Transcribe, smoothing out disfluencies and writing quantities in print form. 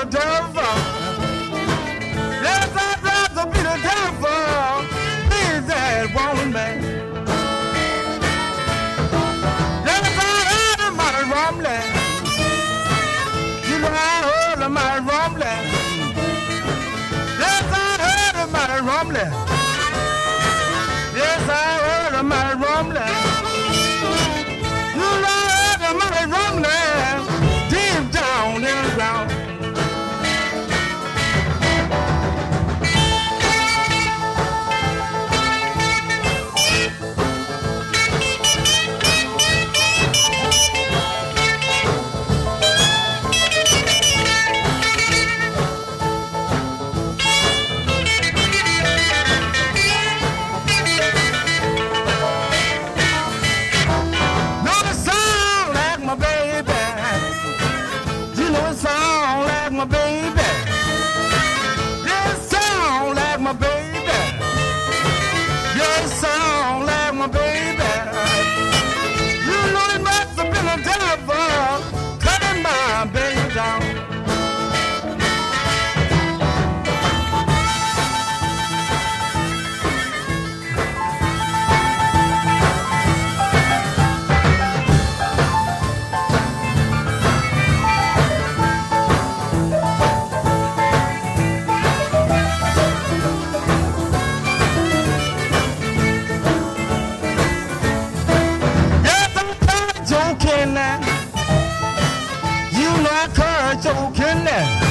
devil. Yes, I tried to be the devil. He's that woman. Yes, I heard him my rumbling. You know I heard him my rumbling. Yes, I heard him my rumbling. Yes, I heard him my rumbling. You know I heard him my rumbling. Deep down in the ground. My baby, this sound like my baby, this sound like my baby. You know it must have been a devil cutting my baby down. Joking now. You know I can't joking now.